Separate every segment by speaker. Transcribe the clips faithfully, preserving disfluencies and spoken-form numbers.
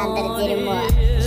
Speaker 1: Александр Дерьмо.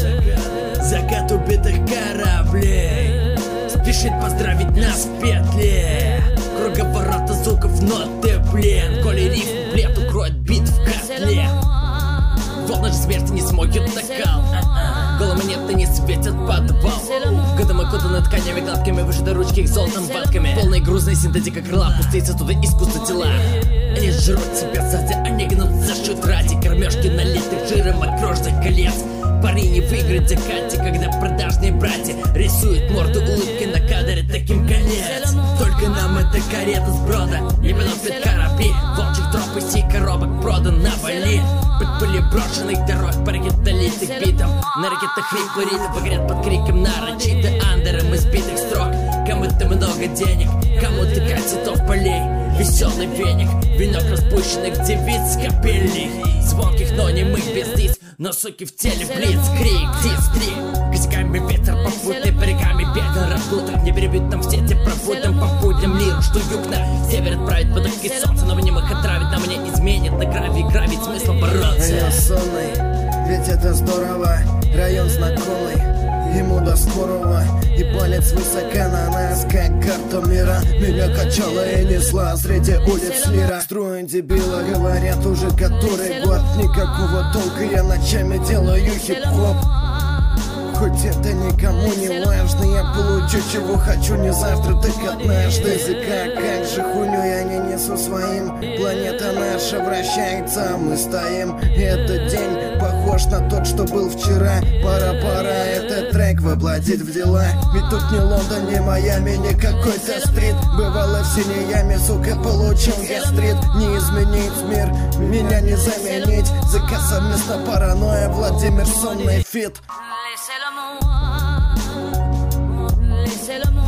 Speaker 2: Закат убитых кораблей спешит поздравить нас в петле. Круговорота звуков, ноты, плен. Коли рифм плет укроет бит в котле. Волны же смерти не смогут накал. Голомонеты не светят подвал. Годом окутаны тканями гладкими, вышиты ручки их золотом ватками. Полная грузная синтетика крыла, пустые сосуды искусства тела. Они жрут себя сзади, они гнут за счет ради кормежки, налитых жиром от крошных колец. Парни не выиграют в закате, когда продажные братья рисуют морду улыбкой на кадре таким конец. Только нам эта карета сброда не потопит корабли. Волчьих троп и сей коробок продан на Бали. Под пыли брошенных дорог, парагетолитых битом. На ракетах хриплый ритм погрет под криком нарочито андером избитых строк. Кому-то много денег, кому-то как цветов полей. Веселый веник, венок распущенных девиц капелей. Звонких, но немых без лиц, но суки в теле блицкрик, дистрик. Косяками ветер попутный, париками беден раздутых. Не перебьют там все те пропутым по путям миру, что юг на север отправит потоки солнца. Но в нем их отравит, на мне изменит, на крови грабить смысл бороться.
Speaker 3: Я сонный, ведь это здорово, район знакомый, ему до скорого. И палец высоко на нас, как карта мира. Меня качала и несла среди улиц лира. Строим дебила, говорят уже который год. Никакого толка, я ночами делаю хип-хоп. Хоть это никому не важно, я получу чего хочу не завтра, так однажды. Языка, как же хуйню я не несу своим. Планета наша вращается, а мы стоим. Этот день похож на тот, что был вчера. Пора-пора этот трек воплотить в дела. Ведь тут не Лондон, не Майами, не какой-то стрит. Бывало в синей яме, сука, получил гастрит. Не изменить мир, меня не заменить. Заказ совместно паранойя, Владимир сонный фит.
Speaker 4: Laissez l'amour, laissez l'amour.